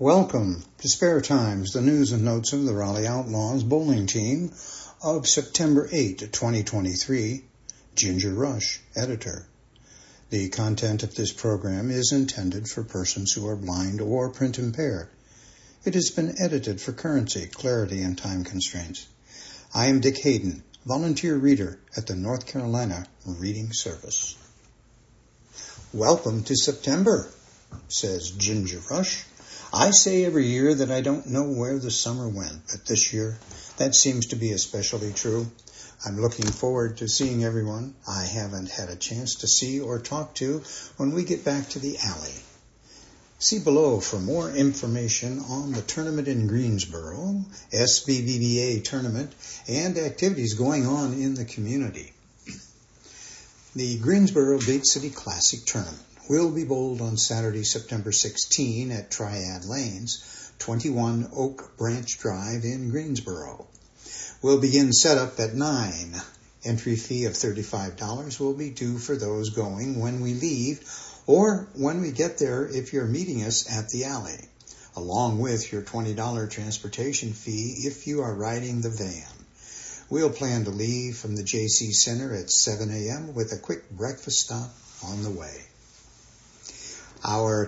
Welcome to Spare Times, the news and notes of the Raleigh Outlaws bowling team of September 8, 2023. Ginger Rush, editor. The content of this program is intended for persons who are blind or print impaired. It has been edited for currency, clarity, and time constraints. I am Dick Hayden, volunteer reader at the North Carolina Reading Service. Welcome to September, says Ginger Rush. I say every year that I don't know where the summer went, but this year that seems to be especially true. I'm looking forward to seeing everyone I haven't had a chance to see or talk to when we get back to the alley. See below for more information on the tournament in Greensboro, SBBBA tournament, and activities going on in the community. The Greensboro Date City Classic Tournament will be bowled on Saturday, September 16 at Triad Lanes, 21 Oak Branch Drive in Greensboro. We'll begin setup at 9. Entry fee of $35 will be due for those going when we leave or when we get there if you're meeting us at the alley, along with your $20 transportation fee if you are riding the van. We'll plan to leave from the JC Center at 7 a.m. with a quick breakfast stop on the way. Our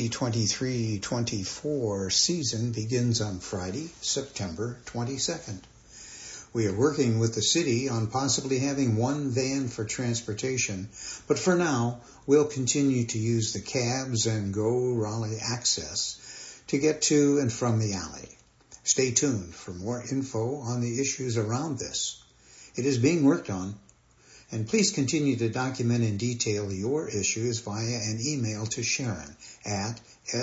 2023-24 season begins on Friday, September 22nd. We are working with the city on possibly having one van for transportation, but for now, we'll continue to use the cabs and Go Raleigh Access to get to and from the alley. Stay tuned for more info on the issues around this. It is being worked on. And please continue to document in detail your issues via an email to Sharon at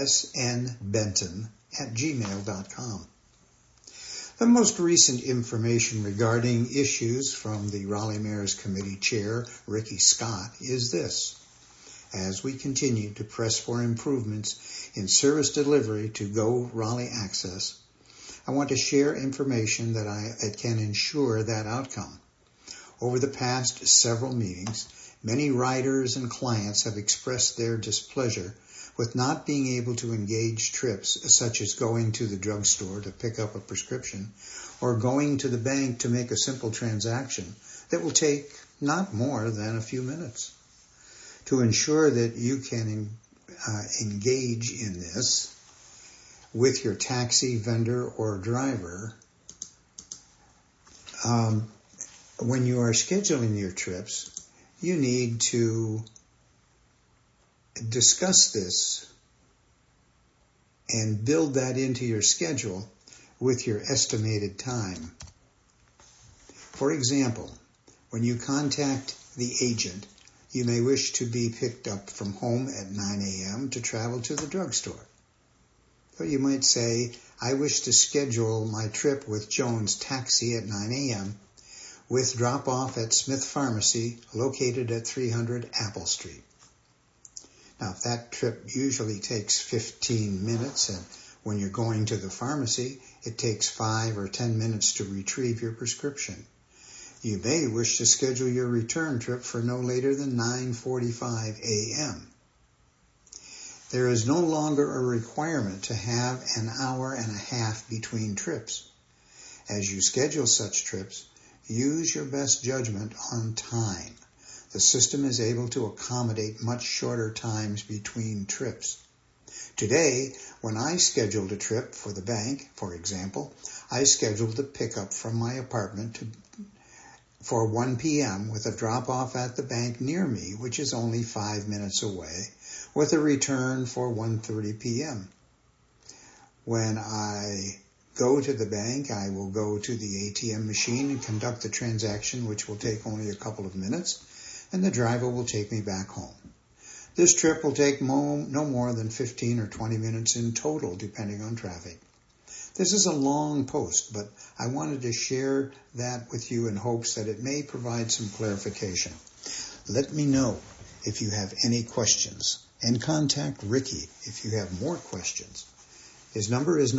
snbenton@gmail.com. The most recent information regarding issues from the Raleigh Mayor's Committee Chair, Ricky Scott, is this. As we continue to press for improvements in service delivery to Go Raleigh Access, I want to share information that can ensure that outcome. Over the past several meetings, many riders and clients have expressed their displeasure with not being able to engage trips such as going to the drugstore to pick up a prescription or going to the bank to make a simple transaction that will take not more than a few minutes. To ensure that you can engage in this with your taxi, vendor, or driver, when you are scheduling your trips, you need to discuss this and build that into your schedule with your estimated time. For example, when you contact the agent, you may wish to be picked up from home at 9 a.m. to travel to the drugstore. So you might say, I wish to schedule my trip with Jones Taxi at 9 a.m. with drop-off at Smith Pharmacy, located at 300 Apple Street. Now, if that trip usually takes 15 minutes, and when you're going to the pharmacy, it takes 5 or 10 minutes to retrieve your prescription, you may wish to schedule your return trip for no later than 9:45 a.m. There is no longer a requirement to have an hour and a half between trips. As you schedule such trips, use your best judgment on time. The system is able to accommodate much shorter times between trips. Today, when I scheduled a trip for the bank, for example, I scheduled a pickup from my apartment for 1 p.m. with a drop-off at the bank near me, which is only 5 minutes away, with a return for 1:30 p.m. When I go to the bank, I will go to the ATM machine and conduct the transaction, which will take only a couple of minutes, and the driver will take me back home. This trip will take no more than 15 or 20 minutes in total, depending on traffic. This is a long post, but I wanted to share that with you in hopes that it may provide some clarification. Let me know if you have any questions, and contact Ricky if you have more questions. His number is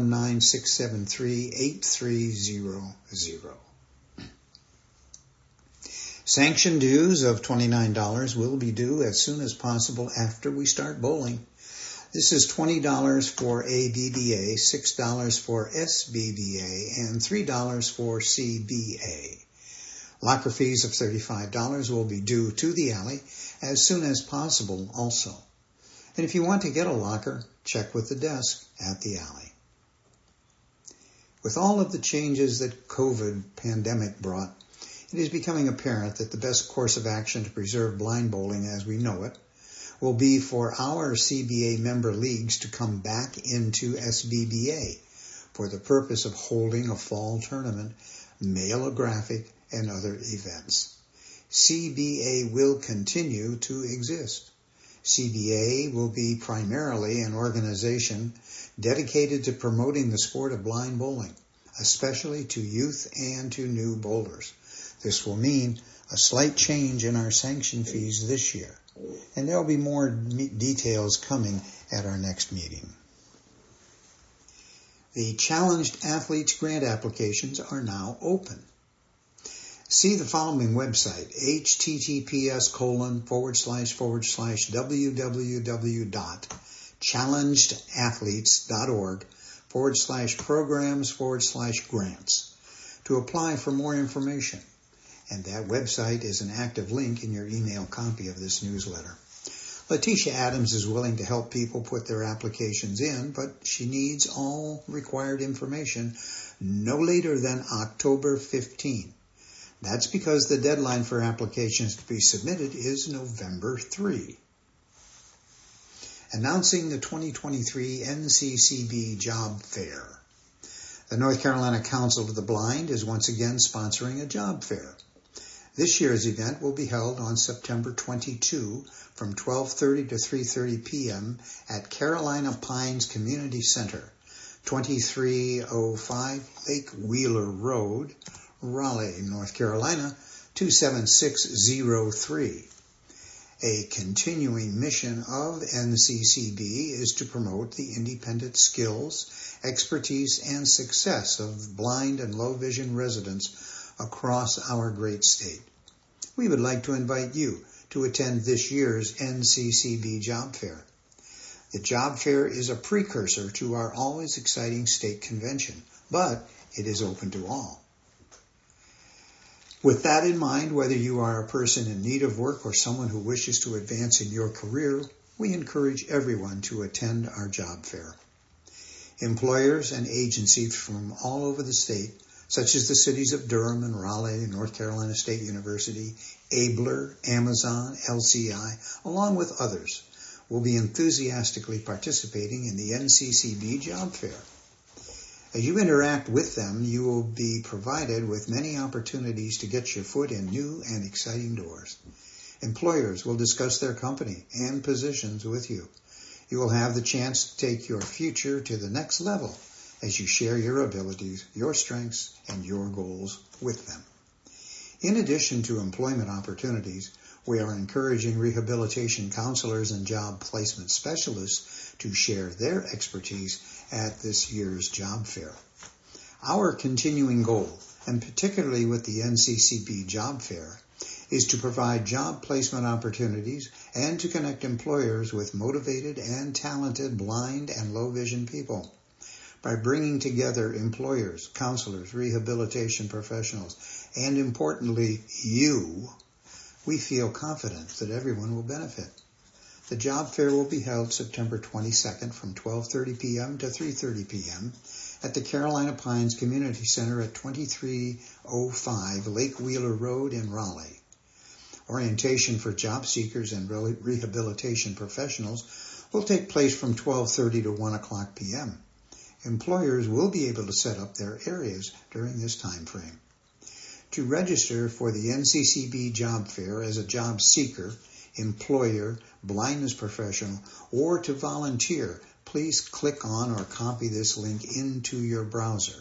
919-673-8300. Sanction dues of $29 will be due as soon as possible after we start bowling. This is $20 for ABBA, $6 for SBBA, and $3 for CBA. Locker fees of $35 will be due to the alley as soon as possible also. And if you want to get a locker, check with the desk at the alley. With all of the changes that COVID pandemic brought, it is becoming apparent that the best course of action to preserve blind bowling as we know it will be for our CBA member leagues to come back into SBBA for the purpose of holding a fall tournament, mailographic, and other events. CBA will continue to exist. CBA will be primarily an organization dedicated to promoting the sport of blind bowling, especially to youth and to new bowlers. This will mean a slight change in our sanction fees this year, and there will be more details coming at our next meeting. The Challenged Athletes grant applications are now open. See the following website, https://www.challengedathletes.org/programs/grants to apply for more information. And that website is an active link in your email copy of this newsletter. Letitia Adams is willing to help people put their applications in, but she needs all required information no later than October 15. That's because the deadline for applications to be submitted is November 3. Announcing the 2023 NCCB Job Fair. The North Carolina Council of the Blind is once again sponsoring a job fair. This year's event will be held on September 22 from 12:30 to 3:30 p.m. at Carolina Pines Community Center, 2305 Lake Wheeler Road, Raleigh, North Carolina, 27603. A continuing mission of NCCB is to promote the independent skills, expertise, and success of blind and low vision residents across our great state. We would like to invite you to attend this year's NCCB Job Fair. The Job Fair is a precursor to our always exciting state convention, but it is open to all. With that in mind, whether you are a person in need of work or someone who wishes to advance in your career, we encourage everyone to attend our job fair. Employers and agencies from all over the state, such as the cities of Durham and Raleigh, North Carolina State University, Abler, Amazon, LCI, along with others, will be enthusiastically participating in the NCCB Job Fair. As you interact with them, you will be provided with many opportunities to get your foot in new and exciting doors. Employers will discuss their company and positions with you. You will have the chance to take your future to the next level as you share your abilities, your strengths, and your goals with them. In addition to employment opportunities, we are encouraging rehabilitation counselors and job placement specialists to share their expertise at this year's job fair. Our continuing goal, and particularly with the NCCB Job Fair, is to provide job placement opportunities and to connect employers with motivated and talented blind and low vision people. By bringing together employers, counselors, rehabilitation professionals, and importantly, you, we feel confident that everyone will benefit. The job fair will be held September 22nd from 12:30 p.m. to 3:30 p.m. at the Carolina Pines Community Center at 2305 Lake Wheeler Road in Raleigh. Orientation for job seekers and rehabilitation professionals will take place from 12:30 to 1 o'clock p.m. Employers will be able to set up their areas during this time frame. To register for the NCCB Job Fair as a job seeker, employer, blindness professional, or to volunteer, please click on or copy this link into your browser,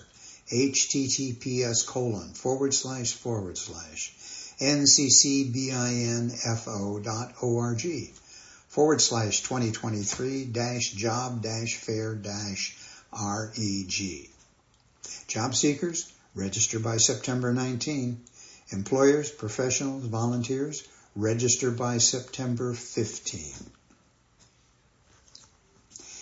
https://NCCBINFO.org/2023-job-fair-reg. Job seekers, register by September 19. Employers, professionals, volunteers, register by September 15.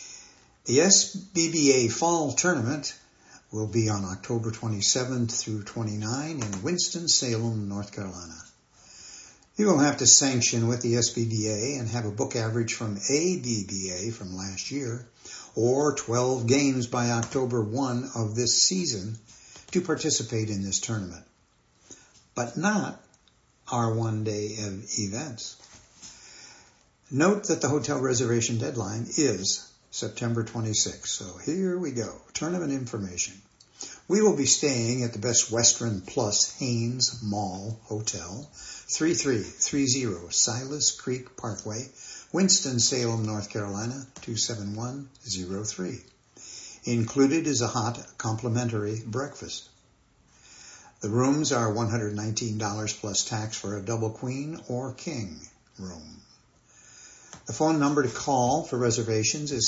The SBBA Fall Tournament will be on October 27th through 29 in Winston-Salem, North Carolina. You will have to sanction with the SBBA and have a book average from ABBA from last year, or 12 games by October 1 of this season to participate in this tournament, but not our one-day events. Note that the hotel reservation deadline is September 26th. So here we go. Tournament information. We will be staying at the Best Western Plus Haynes Mall Hotel, 3330 Silas Creek Parkway, Winston-Salem, North Carolina, 27103. Included is a hot complimentary breakfast. The rooms are $119 plus tax for a double queen or king room. The phone number to call for reservations is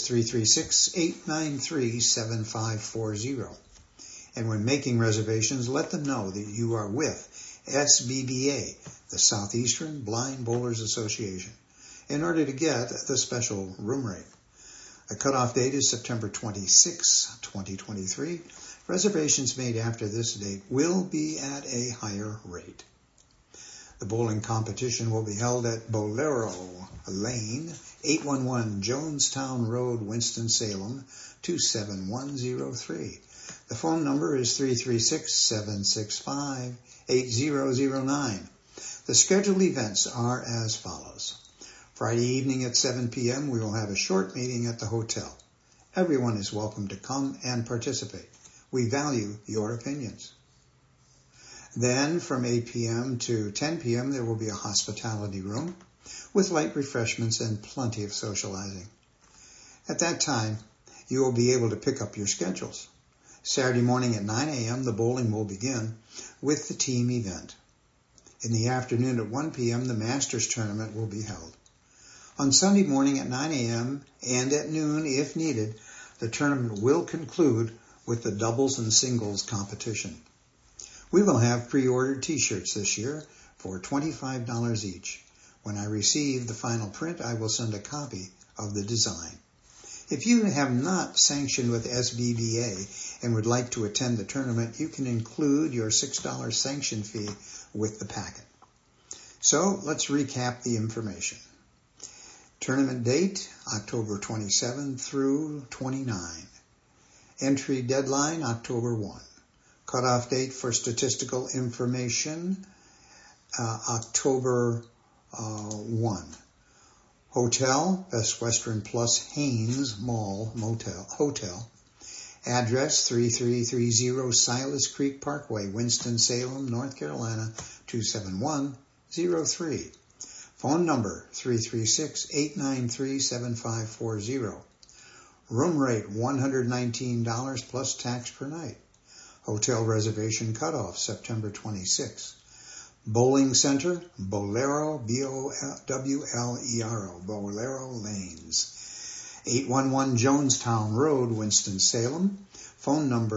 336-893-7540. And when making reservations, let them know that you are with SBBA, the Southeastern Blind Bowlers Association, in order to get the special room rate. The cutoff date is September 26, 2023. Reservations made after this date will be at a higher rate. The bowling competition will be held at Bolero Lane, 811 Jonestown Road, Winston-Salem, 27103. The phone number is 336-765-8009. The scheduled events are as follows. Friday evening at 7 p.m. we will have a short meeting at the hotel. Everyone is welcome to come and participate. We value your opinions. Then from 8 p.m. to 10 p.m. there will be a hospitality room with light refreshments and plenty of socializing. At that time, you will be able to pick up your schedules. Saturday morning at 9 a.m. the bowling will begin with the team event. In the afternoon at 1 p.m. the Masters tournament will be held. On Sunday morning at 9 a.m. and at noon, if needed, the tournament will conclude with the doubles and singles competition. We will have pre-ordered t-shirts this year for $25 each. When I receive the final print, I will send a copy of the design. If you have not sanctioned with SBBA and would like to attend the tournament, you can include your $6 sanction fee with the packet. So let's recap the information. Tournament date, October 27 through 29. Entry deadline, October 1. Cutoff date for statistical information, October 1. Hotel, Best Western Plus Haynes Mall Hotel. Address, 3330 Silas Creek Parkway, Winston-Salem, North Carolina, 27103. Phone number, 336-893-7540. Room rate, $119 plus tax per night. Hotel reservation cutoff, September 26. Bowling Center, Bolero, B-O-W-L-E-R-O, Bolero Lanes. 811 Jonestown Road, Winston-Salem. Phone number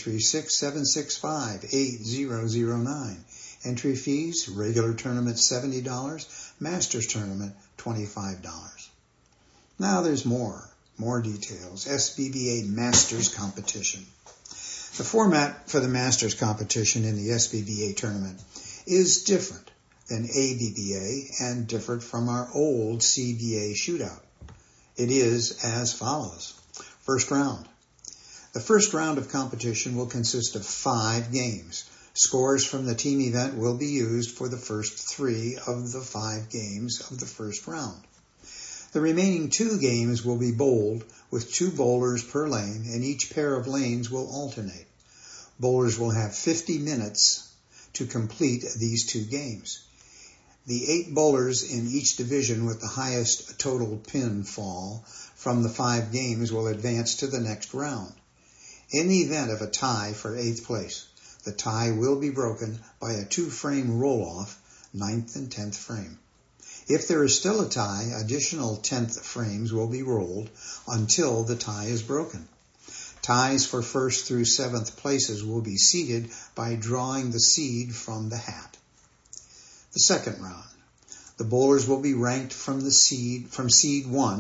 336-765-8009. Entry fees, regular tournament $70, Masters tournament $25. Now there's more details. SBBA Masters competition. The format for the Masters competition in the SBBA tournament is different than ABBA and different from our old CBA shootout. It is as follows. First round. The first round of competition will consist of 5 games. Scores from the team event will be used for the first 3 of the 5 games of the first round. The remaining 2 games will be bowled with 2 bowlers per lane, and each pair of lanes will alternate. Bowlers will have 50 minutes to complete these 2 games. The 8 bowlers in each division with the highest total pin fall from the 5 games will advance to the next round. In the event of a tie for 8th place, the tie will be broken by a 2-frame roll-off, 9th and 10th frame. If there is still a tie, additional 10th frames will be rolled until the tie is broken. Ties for 1st through 7th places will be seeded by drawing the seed from the hat. The second round. The bowlers will be ranked from seed 1,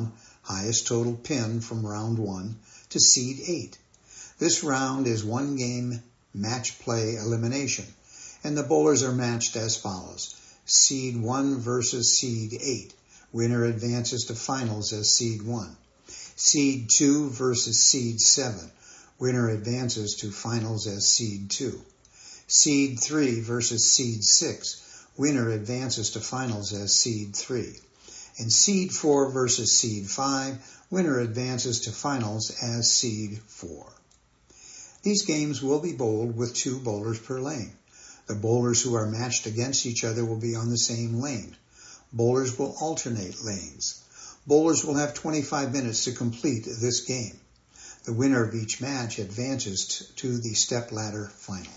highest total pin from round 1 to seed 8. This round is one game match play elimination, and the bowlers are matched as follows. Seed 1 versus seed 8. Winner advances to finals as seed 1. Seed 2 versus seed 7. Winner advances to finals as seed 2. Seed 3 versus seed 6. Winner advances to finals as seed 3. And seed 4 versus seed 5. Winner advances to finals as seed 4. These games will be bowled with 2 bowlers per lane. The bowlers who are matched against each other will be on the same lane. Bowlers will alternate lanes. Bowlers will have 25 minutes to complete this game. The winner of each match advances to the stepladder final.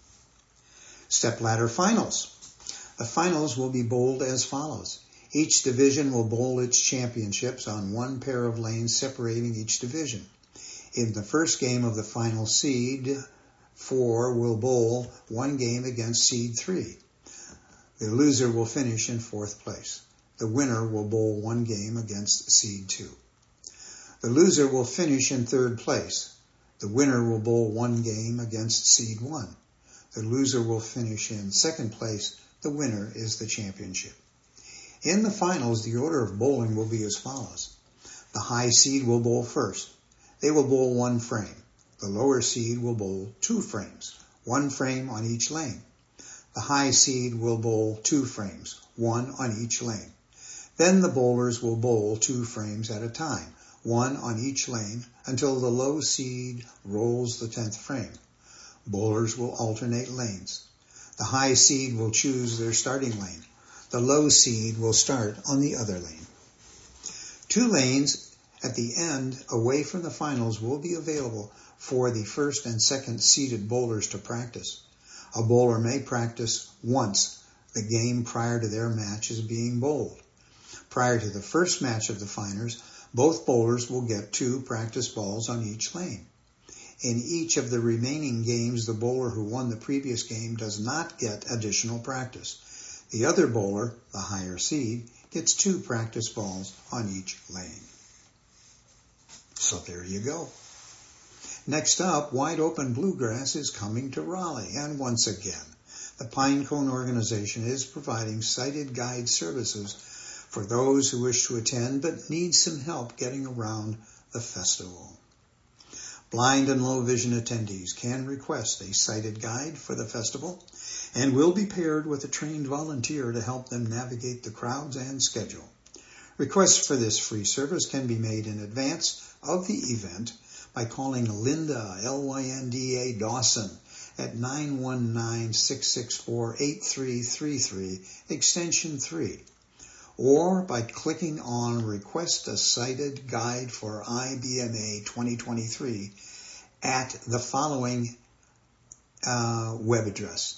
Stepladder finals. The finals will be bowled as follows. Each division will bowl its championships on one pair of lanes separating each division. In the first game of the final, seed 4 will bowl one game against seed 3. The loser will finish in 4th place. The winner will bowl one game against seed 2. The loser will finish in 3rd place. The winner will bowl one game against seed 1. The loser will finish in 2nd place. The winner is the championship. In the finals, the order of bowling will be as follows. The high seed will bowl first. They will bowl 1 frame. The lower seed will bowl 2 frames, 1 frame on each lane. The high seed will bowl 2 frames, 1 on each lane. Then the bowlers will bowl 2 frames at a time, 1 on each lane, until the low seed rolls the 10th frame. Bowlers will alternate lanes. The high seed will choose their starting lane. The low seed will start on the other lane. 2 lanes at the end away from the finals will be available for the first and second seeded bowlers to practice. A bowler may practice once the game prior to their match is being bowled. Prior to the first match of the finals, both bowlers will get 2 practice balls on each lane. In each of the remaining games, the bowler who won the previous game does not get additional practice. The other bowler, the higher seed, gets 2 practice balls on each lane. So there you go. Next up, Wide Open Bluegrass is coming to Raleigh, and once again, the Pinecone organization is providing sighted guide services for those who wish to attend but need some help getting around the festival. Blind and low vision attendees can request a sighted guide for the festival and will be paired with a trained volunteer to help them navigate the crowds and schedule. Requests for this free service can be made in advance of the event by calling Linda, L-Y-N-D-A, Dawson at 919-664-8333, extension 3, or by clicking on Request a Sighted Guide for IBMA 2023 at the following web address,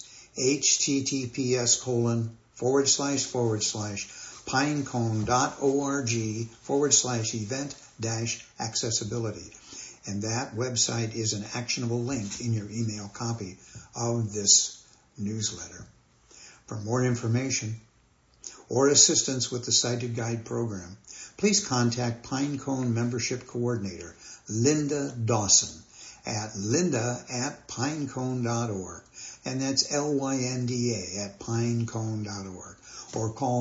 https://pinecone.org/event-accessibility. And that website is an actionable link in your email copy of this newsletter. For more information or assistance with the Sighted Guide program, please contact Pinecone Membership Coordinator Linda Dawson at linda@pinecone.org, and that's LYNDA@pinecone.org, or call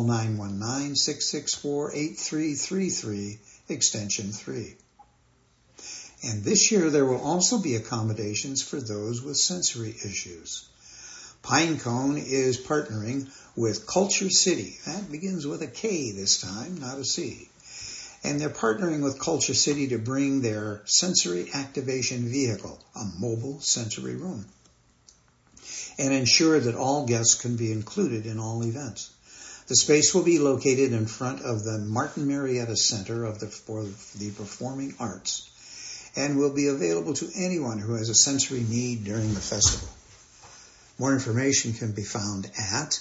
919-664-8333, extension 3. And this year there will also be accommodations for those with sensory issues. Pinecone is partnering with Culture City. That begins with a K this time, not a C. And they're partnering with Culture City to bring their sensory activation vehicle, a mobile sensory room, and ensure that all guests can be included in all events. The space will be located in front of the Martin Marietta Center for the Performing Arts, and will be available to anyone who has a sensory need during the festival. More information can be found at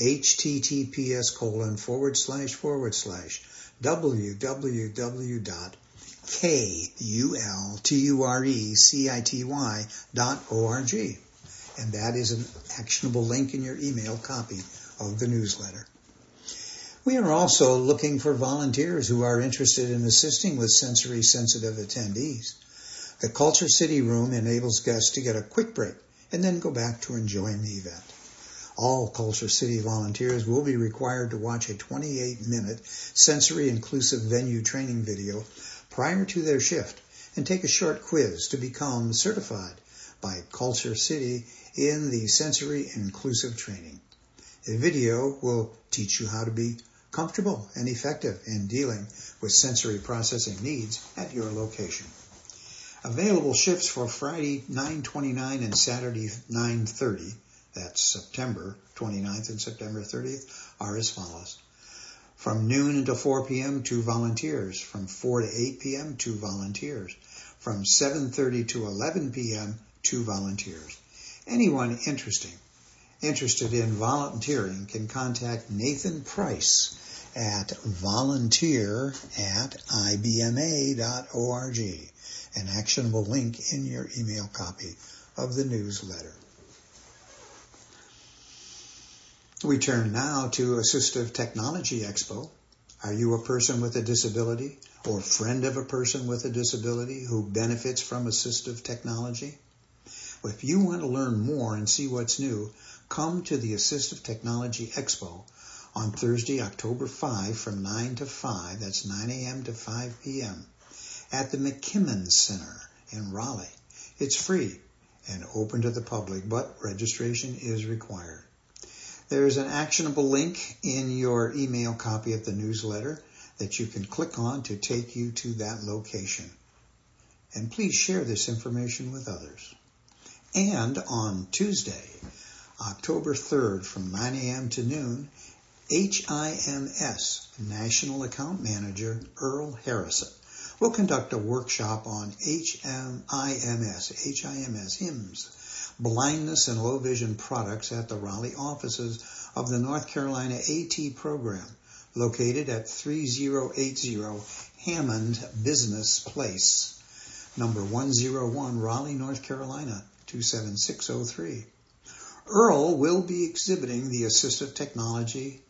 https://www.kulturecity.org, and that is an actionable link in your email copy of the newsletter. We are also looking for volunteers who are interested in assisting with sensory-sensitive attendees. The Culture City Room enables guests to get a quick break and then go back to enjoying the event. All Culture City volunteers will be required to watch a 28-minute sensory-inclusive venue training video prior to their shift and take a short quiz to become certified by Culture City in the sensory inclusive training. The video will teach you how to be comfortable and effective in dealing with sensory processing needs at your location. Available shifts for Friday 9/29 and Saturday 9/30, that's September 29th and September 30th, are as follows. From noon until 4 p.m., 2 volunteers. From 4 to 8 p.m., 2 volunteers. From 7:30 to 11 p.m., 2 volunteers. Anyone interested in volunteering can contact Nathan Price at volunteer@ibma.org, an actionable link in your email copy of the newsletter. We turn now to Assistive Technology Expo. Are you a person with a disability or friend of a person with a disability who benefits from assistive technology? Well, if you want to learn more and see what's new, come to the Assistive Technology Expo on Thursday, October 5 from 9 to 5, that's 9 a.m. to 5 p.m. at the McKimmon Center in Raleigh. It's free and open to the public, but registration is required. There is an actionable link in your email copy of the newsletter that you can click on to take you to that location. And please share this information with others. And on Tuesday, October 3rd from 9 a.m. to noon, HIMS National Account Manager Earl Harrison will conduct a workshop on HIMS, blindness and low vision products at the Raleigh offices of the North Carolina AT program, located at 3080 Hammond Business Place, number 101, Raleigh, North Carolina, 27603. Earl will be exhibiting the assistive technology.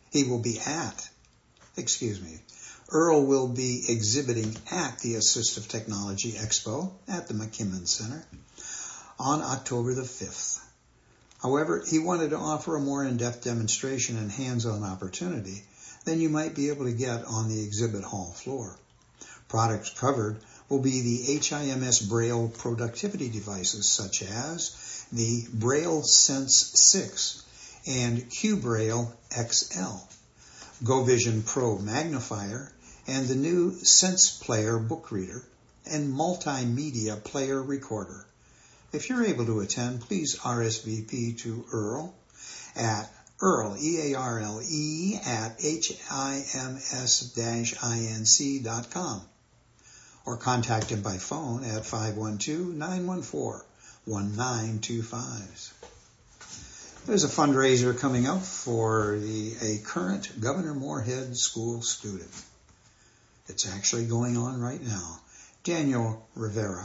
Earl will be exhibiting at the Assistive Technology Expo at the McKimmon Center on October the 5th. However, he wanted to offer a more in-depth demonstration and hands-on opportunity than you might be able to get on the exhibit hall floor. Products covered will be the HIMS Braille productivity devices such as the Braille Sense 6 and QBraille XL, GoVision Pro magnifier, and the new Sense Player book reader and multimedia player recorder. If you're able to attend, please RSVP to Earl at EARLE at HIMS-INC.com or contact him by phone at 512-914-1925. There's a fundraiser coming up for a current Governor Moorhead School student. It's actually going on right now. Daniel Rivera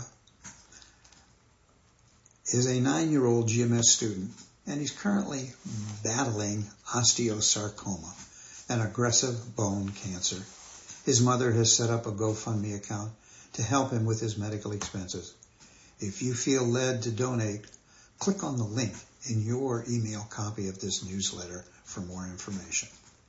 is a 9-year-old GMS student, and he's currently battling osteosarcoma, an aggressive bone cancer. His mother has set up a GoFundMe account to help him with his medical expenses. If you feel led to donate, click on the link in your email copy of this newsletter for more information.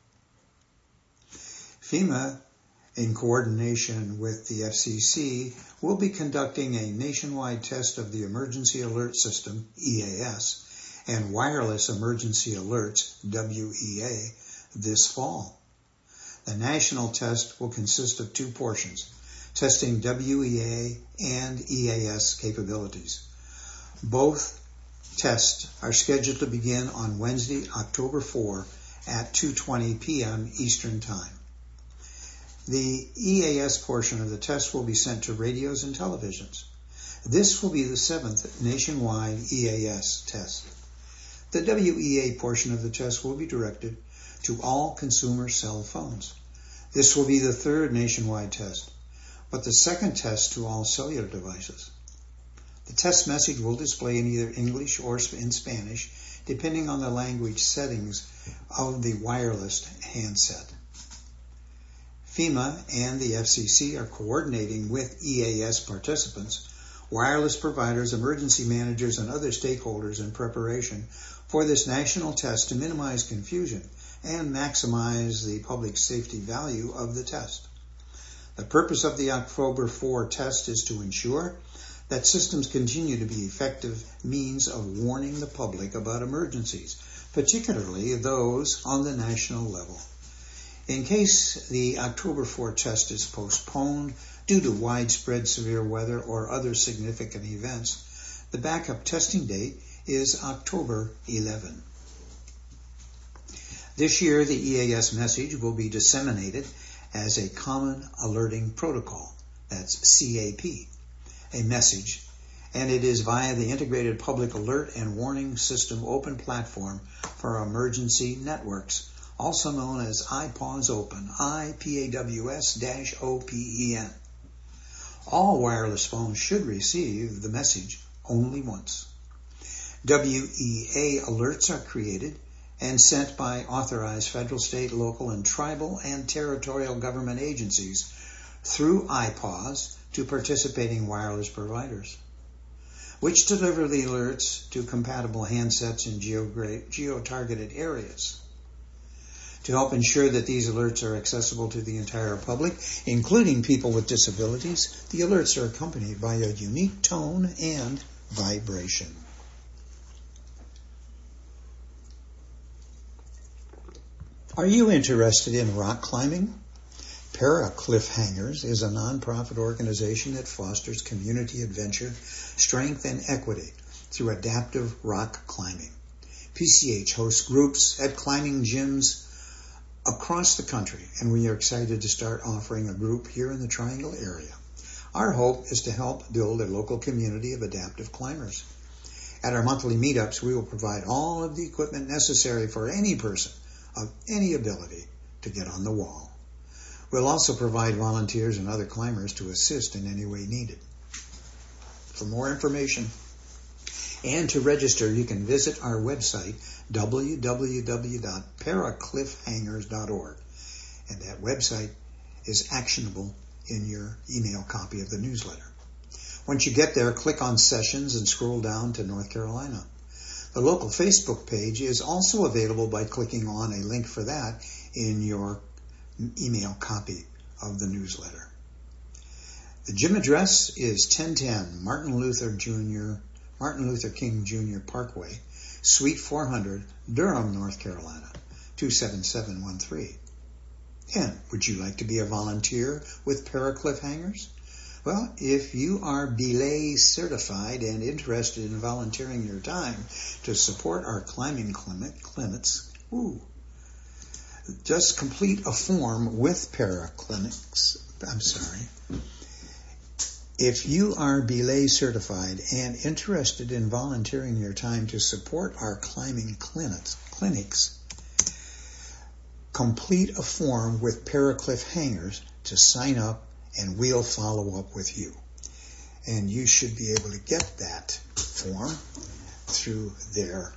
FEMA, in coordination with the FCC, will be conducting a nationwide test of the Emergency Alert System, EAS, and Wireless Emergency Alerts, WEA, this fall. The national test will consist of 2 portions, testing WEA and EAS capabilities. Both tests are scheduled to begin on Wednesday, October 4 at 2:20 p.m. Eastern Time. The EAS portion of the test will be sent to radios and televisions. This will be the 7th nationwide EAS test. The WEA portion of the test will be directed to all consumer cell phones. This will be the 3rd nationwide test, but the 2nd test to all cellular devices. The test message will display in either English or in Spanish, depending on the language settings of the wireless handset. FEMA and the FCC are coordinating with EAS participants, wireless providers, emergency managers, and other stakeholders in preparation for this national test to minimize confusion and maximize the public safety value of the test. The purpose of the October 4 test is to ensure that systems continue to be effective means of warning the public about emergencies, particularly those on the national level. In case the October 4 test is postponed due to widespread severe weather or other significant events, the backup testing date is October 11. This year, the EAS message will be disseminated as a Common Alerting Protocol, that's CAP, a message, and it is via the Integrated Public Alert and Warning System Open Platform for Emergency Networks, also known as IPAWS Open, IPAWS-OPEN. All wireless phones should receive the message only once. WEA alerts are created and sent by authorized federal, state, local, and tribal and territorial government agencies through IPAWS to participating wireless providers, which deliver the alerts to compatible handsets in geo-targeted areas. To help ensure that these alerts are accessible to the entire public, including people with disabilities, the alerts are accompanied by a unique tone and vibration. Are you interested in rock climbing? Para Cliffhangers is a nonprofit organization that fosters community adventure, strength, and equity through adaptive rock climbing. PCH hosts groups at climbing gyms across the country, and we are excited to start offering a group here in the Triangle area. Our hope is to help build a local community of adaptive climbers. At our monthly meetups, we will provide all of the equipment necessary for any person of any ability to get on the wall. We'll also provide volunteers and other climbers to assist in any way needed. For more information and to register, you can visit our website, www.paracliffhangers.org, and that website is actionable in your email copy of the newsletter. Once you get there, click on Sessions and scroll down to North Carolina. The local Facebook page is also available by clicking on a link for that in your email copy of the newsletter. The gym address is 1010 Martin Luther King Jr. Parkway, Suite 400, Durham, North Carolina, 27713. And would you like to be a volunteer with Para Cliffhangers? Well, if you are belay certified and interested in volunteering your time to support our climbing clinics, just complete a form with If you are belay certified and interested in volunteering your time to support our climbing clinics, complete a form with Para Cliffhangers to sign up, and we'll follow up with you. And you should be able to get that form through their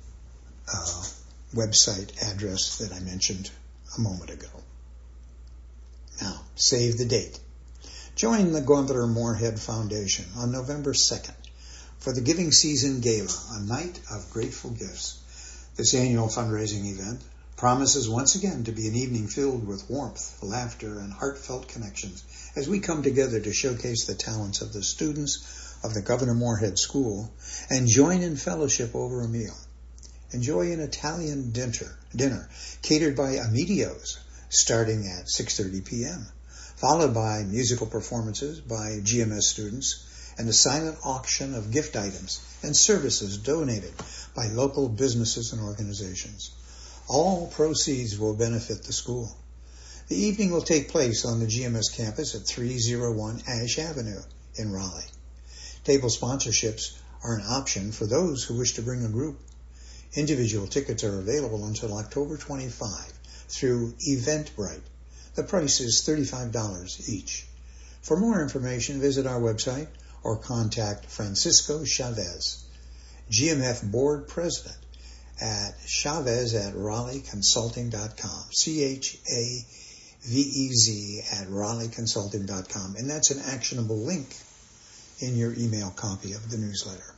website address that I mentioned a moment ago. Now, save the date. Join the Governor Moorhead Foundation on November 2nd for the Giving Season Gala, a night of grateful gifts. This annual fundraising event promises once again to be an evening filled with warmth, laughter, and heartfelt connections as we come together to showcase the talents of the students of the Governor Moorhead School and join in fellowship over a meal. Enjoy an Italian dinner catered by Amedio's starting at 6:30 p.m., followed by musical performances by GMS students and a silent auction of gift items and services donated by local businesses and organizations. All proceeds will benefit the school. The evening will take place on the GMS campus at 301 Ash Avenue in Raleigh. Table sponsorships are an option for those who wish to bring a group. Individual tickets are available until October 25 through Eventbrite. The price is $35 each. For more information, visit our website or contact Francisco Chavez, GMF Board President, at chavez@raleighconsulting.com, VEZ@RaleighConsulting.com. And that's an actionable link in your email copy of the newsletter.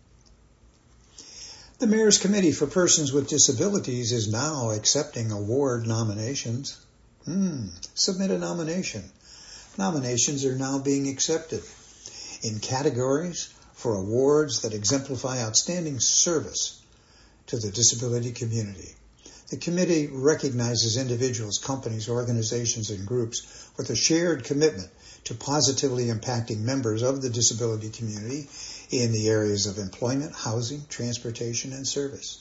The Mayor's Committee for Persons with Disabilities is now accepting award nominations. Submit a nomination. Nominations are now being accepted in categories for awards that exemplify outstanding service to the disability community. The committee recognizes individuals, companies, organizations, and groups with a shared commitment to positively impacting members of the disability community in the areas of employment, housing, transportation, and service.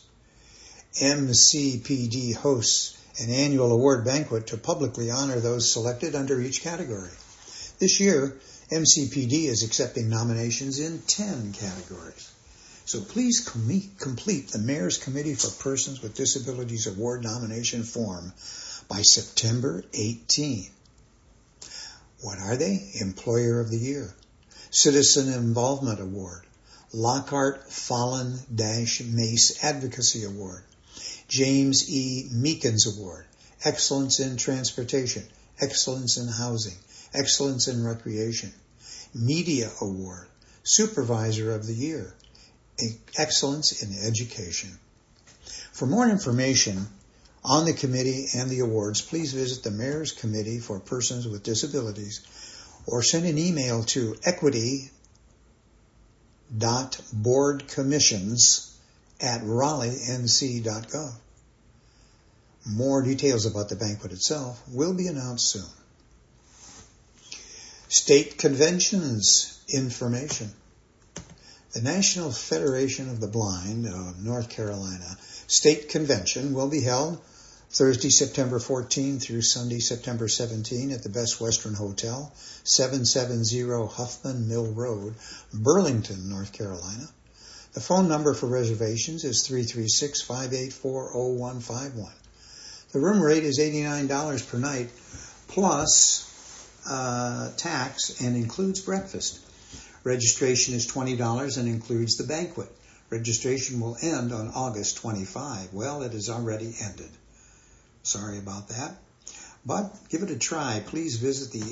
MCPD hosts an annual award banquet to publicly honor those selected under each category. This year, MCPD is accepting nominations in 10 categories. So please complete the Mayor's Committee for Persons with Disabilities Award nomination form by September 18. What are they? Employer of the Year, Citizen Involvement Award, Lockhart Fallen-Mace Advocacy Award, James E. Meekins Award, Excellence in Transportation, Excellence in Housing, Excellence in Recreation, Media Award, Supervisor of the Year, Excellence in Education. For more information on the committee and the awards, please visit the Mayor's Committee for Persons with Disabilities or send an email to equity.boardcommissions@raleighNC.gov. More details about the banquet itself will be announced soon. State conventions information. The National Federation of the Blind of North Carolina State Convention will be held Thursday, September 14 through Sunday, September 17 at the Best Western Hotel, 770 Huffman Mill Road, Burlington, North Carolina. The phone number for reservations is 336-584-0151. The room rate is $89 per night plus tax and includes breakfast. Registration is $20 and includes the banquet. Registration will end on August 25. Well, it has already ended. Sorry about that. But give it a try. Please visit the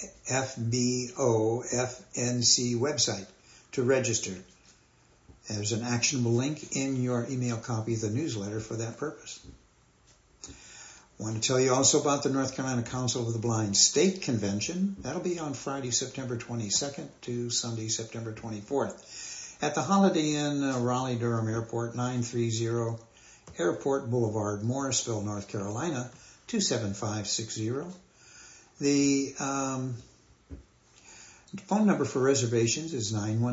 NFBOFNC website to register. There's an actionable link in your email copy of the newsletter for that purpose. I want to tell you also about the North Carolina Council of the Blind State Convention. That'll be on Friday, September 22nd to Sunday, September 24th at the Holiday Inn, Raleigh-Durham Airport, 930 Airport Boulevard, Morrisville, North Carolina, 27560. The phone number for reservations is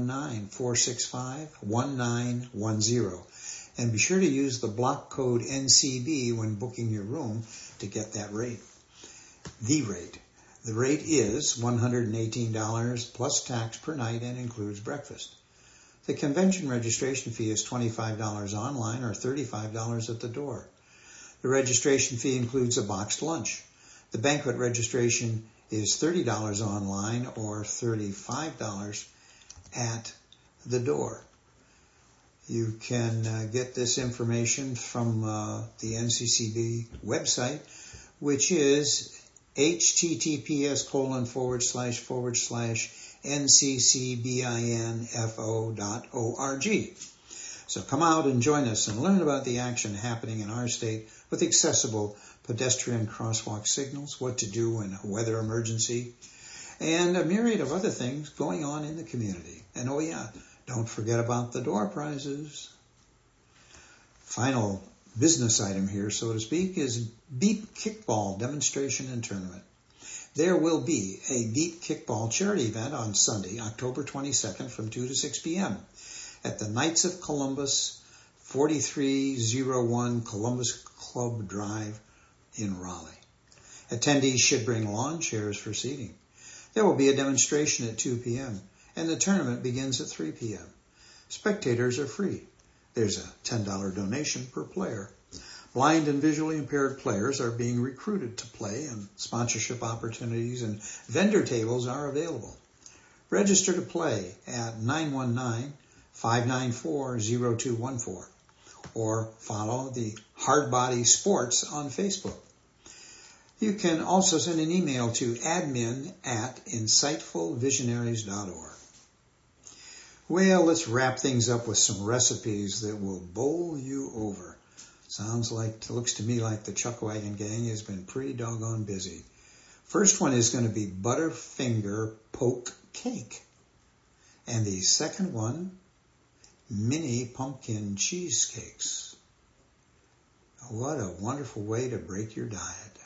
919-465-1910. And be sure to use the block code NCB when booking your room to get that rate. The rate. The rate is $118 plus tax per night and includes breakfast. The convention registration fee is $25 online or $35 at the door. The registration fee includes a boxed lunch. The banquet registration is $30 online or $35 at the door. You can get this information from the NCCB website, which is https://nccbinfo.org. So come out and join us and learn about the action happening in our state with accessible pedestrian crosswalk signals, what to do in a weather emergency, and a myriad of other things going on in the community. And oh yeah, don't forget about the door prizes. Final business item here, so to speak, is Beep Kickball Demonstration and Tournament. There will be a Beep Kickball charity event on Sunday, October 22nd from 2 to 6 p.m. at the Knights of Columbus, 4301 Columbus Club Drive in Raleigh. Attendees should bring lawn chairs for seating. There will be a demonstration at 2 p.m. and the tournament begins at 3 p.m. Spectators are free. There's a $10 donation per player. Blind and visually impaired players are being recruited to play, and sponsorship opportunities and vendor tables are available. Register to play at 919-594-0214 or follow the Hardbody Sports on Facebook. You can also send an email to admin@insightfulvisionaries.org. Well, let's wrap things up with some recipes that will bowl you over. Looks to me like the Chuckwagon Gang has been pretty doggone busy. First one is going to be Butterfinger Poke Cake. And the second one, Mini Pumpkin Cheesecakes. What a wonderful way to break your diet.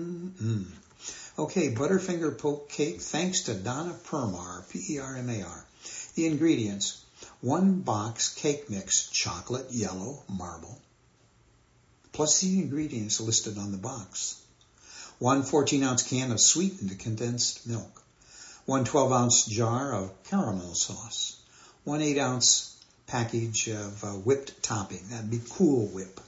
Okay, Butterfinger Poke Cake, thanks to Donna Permar, P-E-R-M-A-R. The ingredients: 1 box cake mix, chocolate yellow marble, plus the ingredients listed on the box. 1 14-ounce can of sweetened condensed milk. 1 12-ounce jar of caramel sauce. 1 8-ounce package of whipped topping. That'd be Cool Whip.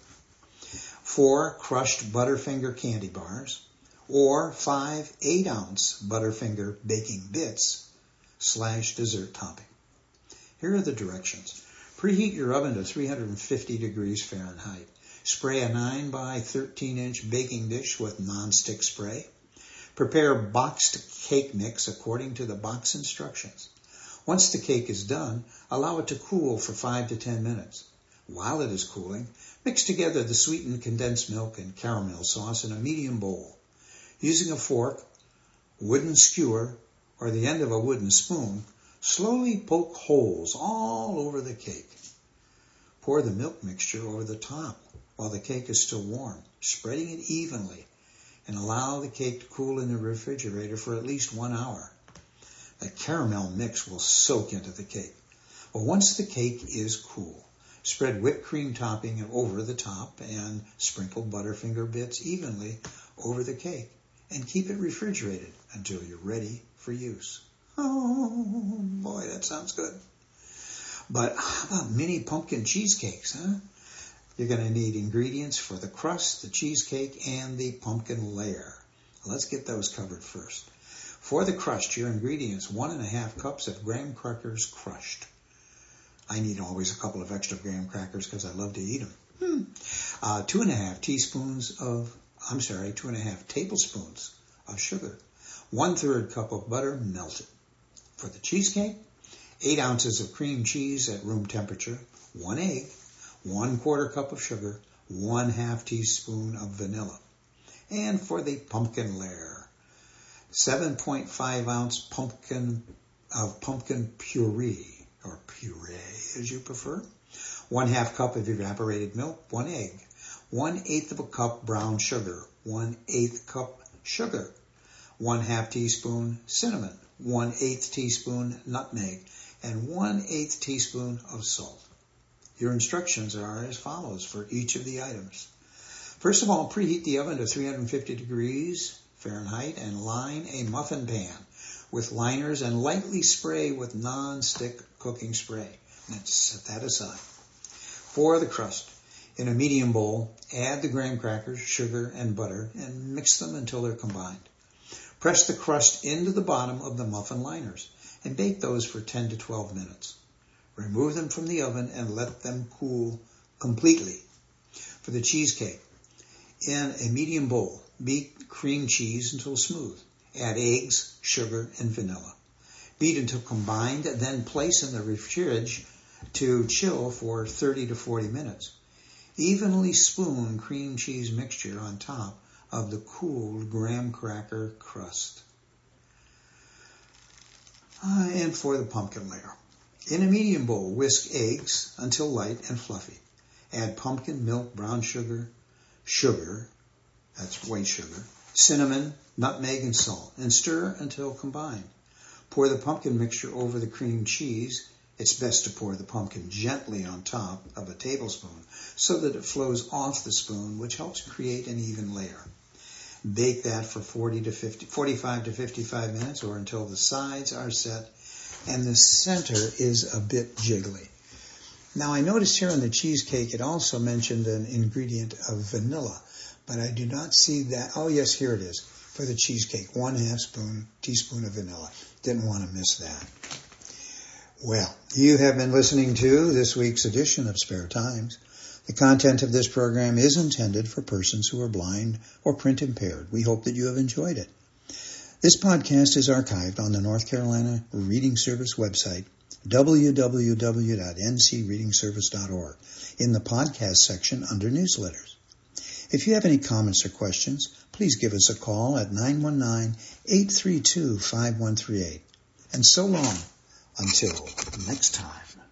4 crushed Butterfinger candy bars, or 5 8-ounce Butterfinger baking bits / dessert topping. Here are the directions. Preheat your oven to 350 degrees Fahrenheit. Spray a 9 by 13-inch baking dish with nonstick spray. Prepare boxed cake mix according to the box instructions. Once the cake is done, allow it to cool for 5 to 10 minutes. While it is cooling, mix together the sweetened condensed milk and caramel sauce in a medium bowl. Using a fork, wooden skewer, or the end of a wooden spoon, slowly poke holes all over the cake. Pour the milk mixture over the top while the cake is still warm, spreading it evenly, and allow the cake to cool in the refrigerator for at least 1 hour. The caramel mix will soak into the cake. Well, once the cake is cool, spread whipped cream topping over the top and sprinkle Butterfinger bits evenly over the cake, and keep it refrigerated until you're ready for use. Oh, boy, that sounds good. But how about mini pumpkin cheesecakes, huh? You're going to need ingredients for the crust, the cheesecake, and the pumpkin layer. Let's get those covered first. For the crust, your ingredients: 1½ cups of graham crackers crushed. I need always a couple of extra graham crackers because I love to eat them. 2½ tablespoons of sugar. 1/3 cup of butter melted. For the cheesecake, 8 ounces of cream cheese at room temperature, 1 egg, 1/4 cup of sugar, 1/2 teaspoon of vanilla. And for the pumpkin layer, 7.5 ounce pumpkin puree, or puree as you prefer, 1/2 cup of evaporated milk, 1 egg, 1/8 cup brown sugar, 1/8 cup sugar, 1/2 teaspoon cinnamon, 1/8 teaspoon nutmeg, and 1/8 teaspoon of salt. Your instructions are as follows for each of the items. First of all, preheat the oven to 350 degrees Fahrenheit and line a muffin pan with liners and lightly spray with non-stick cooking spray. Let's set that aside. For the crust, in a medium bowl, add the graham crackers, sugar, and butter and mix them until they're combined. Press the crust into the bottom of the muffin liners and bake those for 10 to 12 minutes. Remove them from the oven and let them cool completely. For the cheesecake, in a medium bowl, beat cream cheese until smooth. Add eggs, sugar, and vanilla. Beat until combined, then place in the fridge to chill for 30 to 40 minutes. Evenly spoon cream cheese mixture on top of the cooled graham cracker crust. And for the pumpkin layer, in a medium bowl, whisk eggs until light and fluffy. Add pumpkin, milk, brown sugar, that's white sugar, cinnamon, nutmeg, and salt, and stir until combined. Pour the pumpkin mixture over the cream cheese. It's best to pour the pumpkin gently on top of a tablespoon so that it flows off the spoon, which helps create an even layer. Bake that for 45 to 55 minutes or until the sides are set and the center is a bit jiggly. Now, I noticed here on the cheesecake it also mentioned an ingredient of vanilla, but I do not see that. Oh, yes, here it is. For the cheesecake, 1/2 teaspoon of vanilla. Didn't want to miss that. Well, you have been listening to this week's edition of Spare Times. The content of this program is intended for persons who are blind or print impaired. We hope that you have enjoyed it. This podcast is archived on the North Carolina Reading Service website, www.ncreadingservice.org, in the podcast section under newsletters. If you have any comments or questions, please give us a call at 919-832-5138. And so long until next time.